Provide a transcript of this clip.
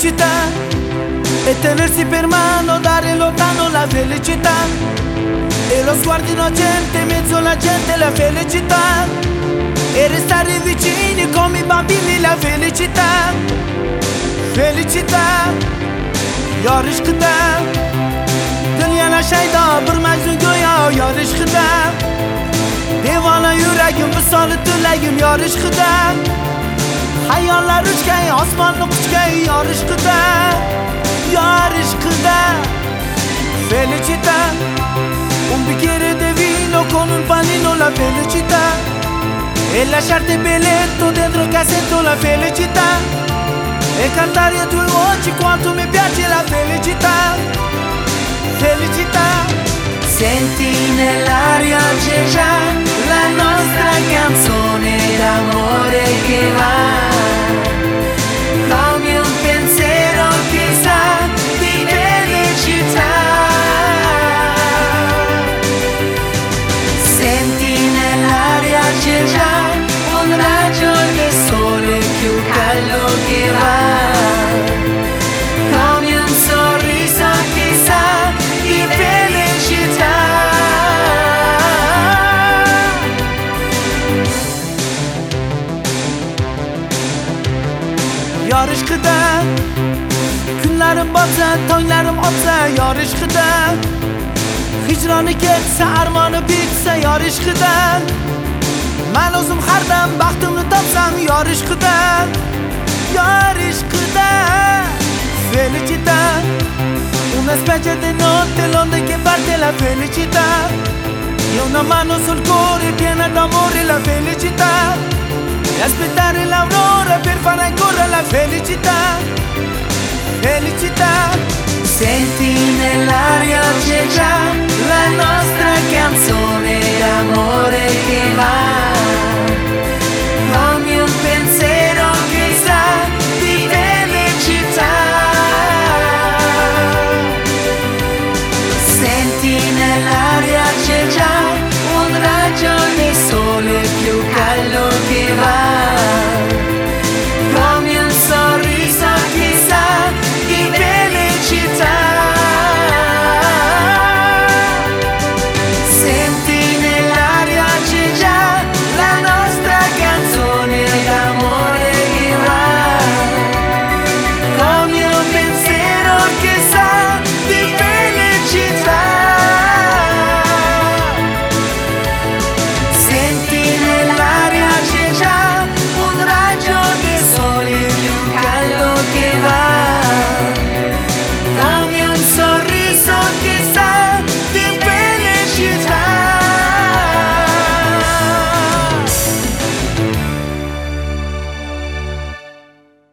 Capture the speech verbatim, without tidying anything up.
felicità e tenersi per mano, dare lontano la felicità e lo sguardo innocente in mezzo alla gente, la felicità e restare vicini come i bambini, la felicità. Felicità yarışkıda dünyana şeyda bir mecnun go'yo yarışkıda devona yuragim visoli tilagim yarışkıda hayollar uchgan osmonni quchgan yarışkıda yarışkıda felicità un bicchiere di vino con un panino, la felicità e lasciarti belletto dentro il cassetto, la felicità e cantare a tue voci quanto mi piace la felicità. Felicità. Senti nell'aria c'è già la nostra canzone d'amore che va come un pensiero che sa di felicità. Senti nell'aria c'è già un raggio di sole più caldo che va come un sorriso che sa di felicità. Yarışkıda kunlarim botsa, tonglarim otsa yarışkıda hijroni ketsa, armoni bitsa yarışkıda men o'zim har dam baxtimni topsam yarışkıda yarışkıda felicità una specie di notte l'onda che parte, la felicità e una mano sul cuore piena d'amore, la felicità e aspettare l'aurora per fare ancora la felicità. Felicità. Senti nell'aria c'è già la nostra